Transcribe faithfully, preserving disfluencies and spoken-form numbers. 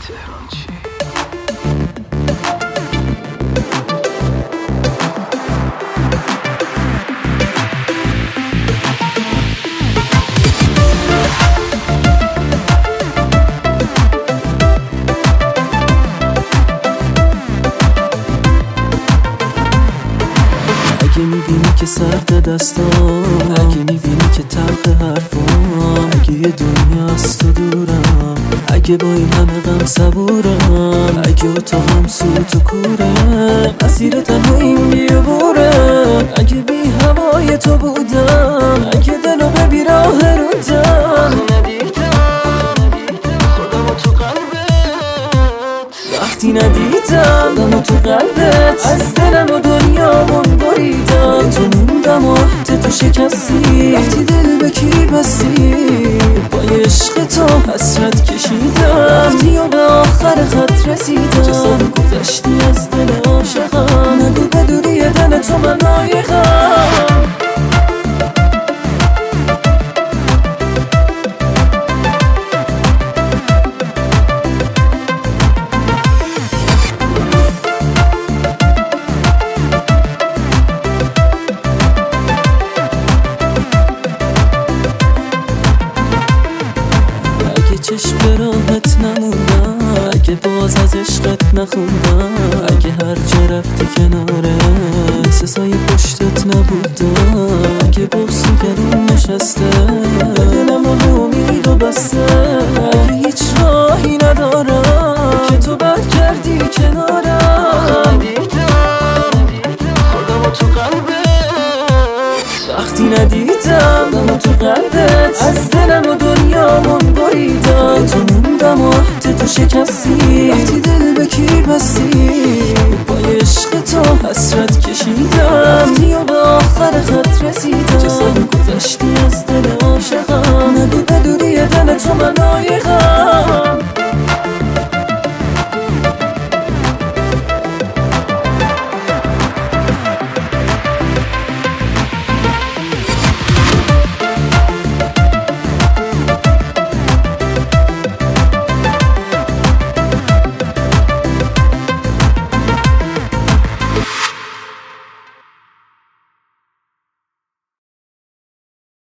تهران چی؟ اگه میبینی که سرد دستام، اگه میبینی که تلخ حرفام، اگه یه دنیاست تو دورم، اگه با این همه غم صبورم، اگه اتاقم سوت و کوره، مسیر تنهاییم بیابوره، اگه بی هوای تو بودم، اگه دلو به بیراه رودم، وقتی ندیدم دمو تو قلبت، از دلم و دنیامون بریدم، تو موندم و عهد تو شکستی، رفتی دل به کی بستی، با عشق تو حسرت کشیدم، رفتی و به آخر خط رسیدم، چه سال گذشتی از دل عاشقم، نگو به دوری دل تو من لایقم. چشم به راحت نموندم، اگه باز از عشقت نخوندم، اگه هر جا رفتی کناره مثل سایه پشتت نبودم، اگه بغض و گلوم نشسته دلم و امید و بسته، اگه هیچ راهی ندارم که تو برگردی کنارم، خودمو تو قلبت، وقتی ندیدم دمو تو قلبت، از دلم و دنیامون بریدم، تو موندم و عهد تو شکستی، رفتی دل به کی بستی، با عشق تو حسرت کشیدم، رفتی و به آخر خط رسیدم.